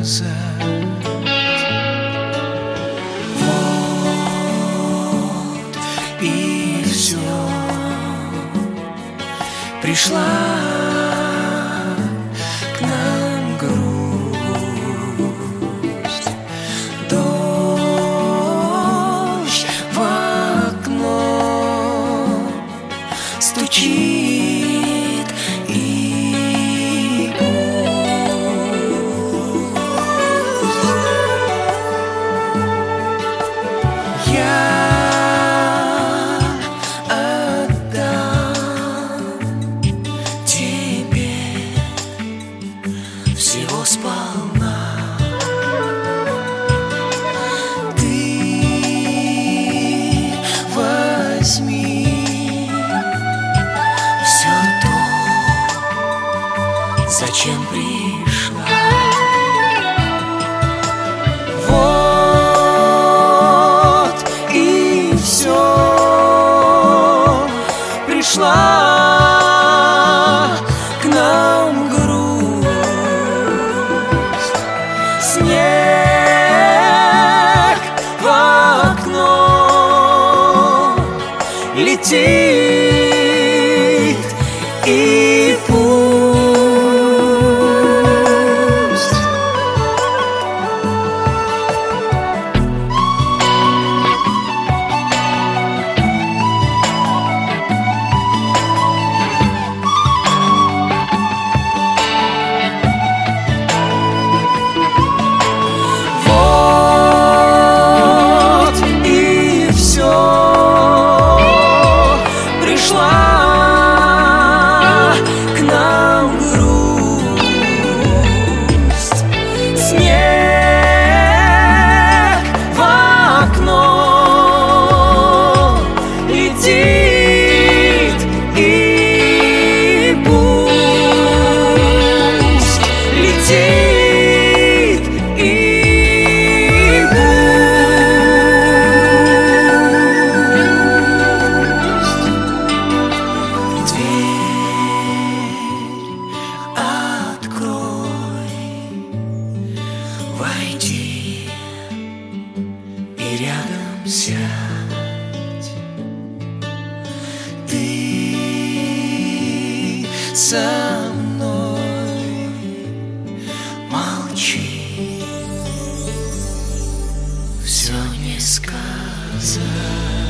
сказать. Вот и все. Пришла к нам грусть, дождь в окно стучит и пусть я отдам тебе всего сполна. Ты возьми все то, зачем пришла. Вот и все. Пришла к нам грусть, снег в окно летит и пусть. Вот и все. Пришла к нам грусть, снег в окно летит и пусть, летит и пусть. Дверь открой, войди и рядом сядь. Ты со мной молчи, все не сказать.